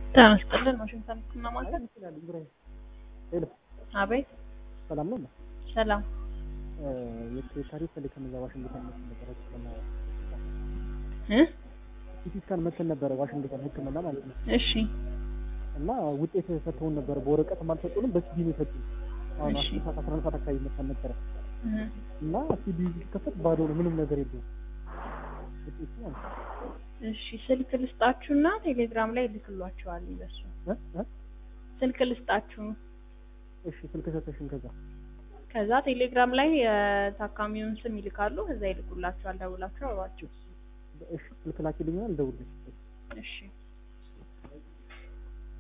ተመስጠልን ዋሽንግተን እና ማለት ይችላል እንግዲህ ሄሎ አቤት ሰላም ነው ሰላም የታሪክ ለከመዛ ዋሽንግተን መተነበረ ስለማለት ሲቲስካን መተነበረ ዋሽንግተን ህክምና ማለት ነው እሺ እና ውጤት ሰጥተውን ነበር በወረቀት ማልሰጡንም በሲዲ ነው ሰጡን አሁን 14 ሰዓት አካባቢ መተነበረ እና ሲዲ ከፈት ባዶ ነው ምንም ነገር የለውም እሺ ስልክ ልስጣችሁና ቴሌግራም ላይ ልክሏችኋል ይለሱ ስልክ ልስጣችሁ እሺ ስልክ ሰጥተሽን ከዛ ቴሌግራም ላይ ታካሚውን ስም ይልካሉ ከዛ ይልኩላችኋል ደውላችሁ አዋችሁ እሺ ስልክ ላኪልኛል ደውልልኝ እሺ